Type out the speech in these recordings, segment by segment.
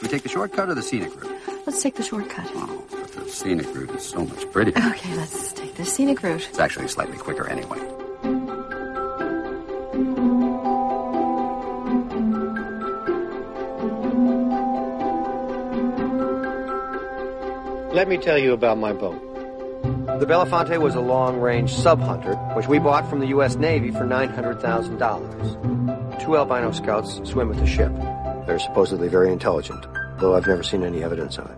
we take the shortcut or the scenic route? Let's take the shortcut. Oh, but the scenic route is so much prettier. Okay, let's take the scenic route. It's actually slightly quicker anyway. Let me tell you about my boat. The Belafonte was a long-range sub-hunter, which we bought from the U.S. Navy for $900,000. 2 albino scouts swim with the ship. They're supposedly very intelligent, though I've never seen any evidence of it.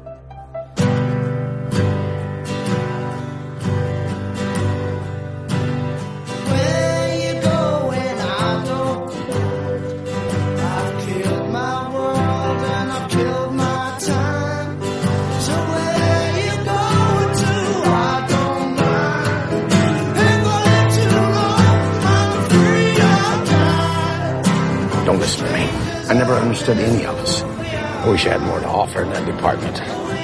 Don't listen to me. I never understood any of us. I wish I had more to offer in that department.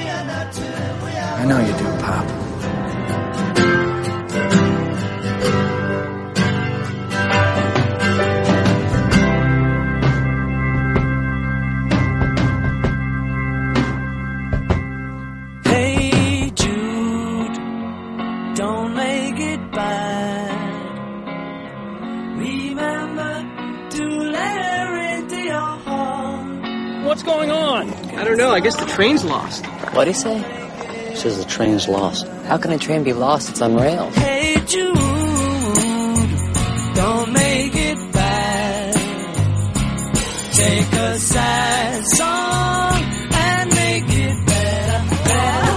I know you do, Pop. Hey Jude, don't make it bad. Remember to let her into your heart. What's going on? I don't know. I guess the train's lost. What'd he say? He says the train's lost. How can a train be lost? It's on rails. Hey Jude, don't make it bad. Take a sad song and make it better, better.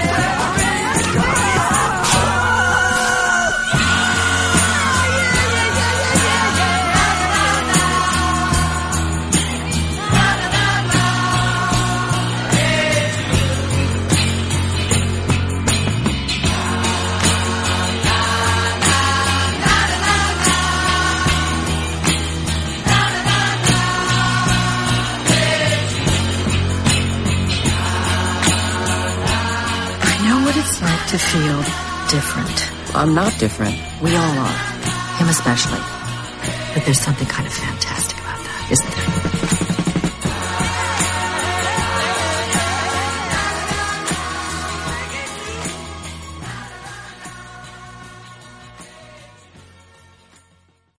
It's like to feel different. I'm not different. We all are. Him especially. But there's something kind of fantastic about that, isn't there?